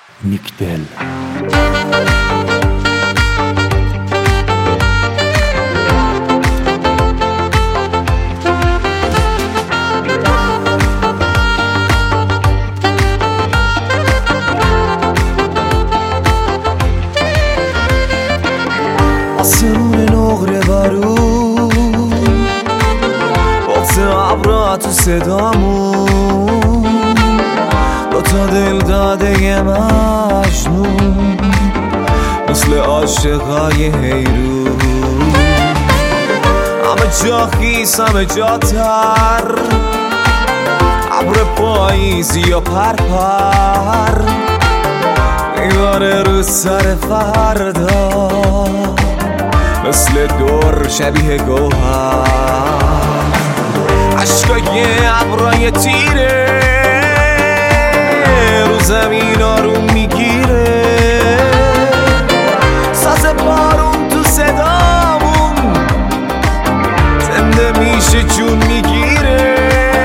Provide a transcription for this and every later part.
نیکدل. آسمون نقره بارون بغض ابرا تو صدامون، دوتا دل داده مجنون مثل عاشقای حیرون. همه جا خیس همه جا تر، ابر پاییزی یا پرپر میباره رو سر فردا، مثل دور شبیه گوهر. عشقای ابرای تیره رو زمین آروم میگیره، ساز بارون تو صدامون زنده میشه جون میگیره.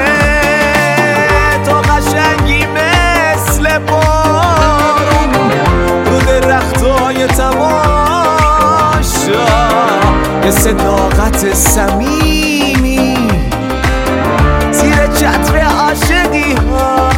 تو قشنگی مثل بارون رو درختای تماشا، یه صداقت صمیمی زیر چتر عاشقی ها.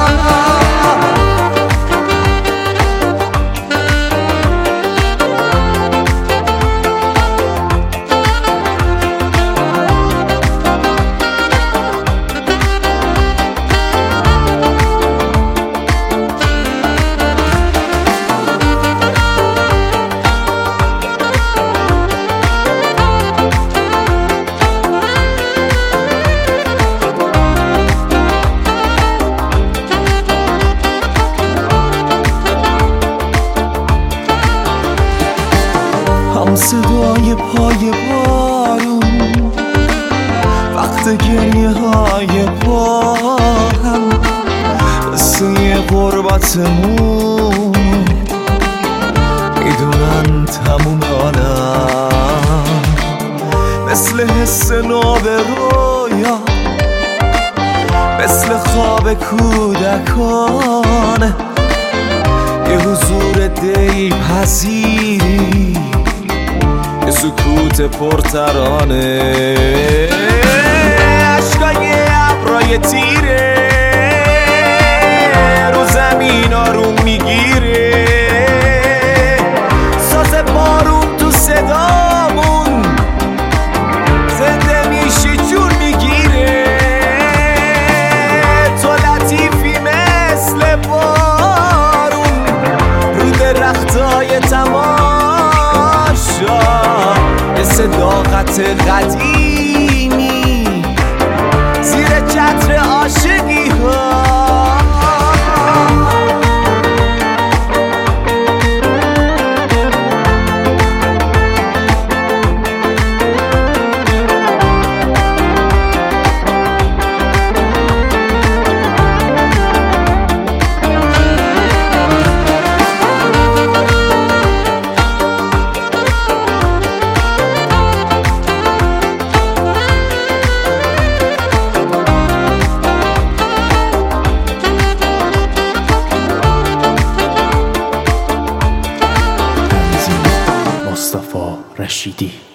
هم صدای پای بارون وقت گریه های با هم، قصه غربتمون میدونن تموم عالم، مثل حس ناب رویا، مثل خواب کودکانه، یه حضور دلپذیری، یه سکوت پرترانه. عشقای ابرای تیره رو زمین آروم میگیره، ساز بارون تو صدامون زنده میشه جون میگیره. تو لطیفی مثل بارون رو درختای تماشا، یه صداقت قدیمی زیر چتر عاشقی ها. مصطفی رشیدی.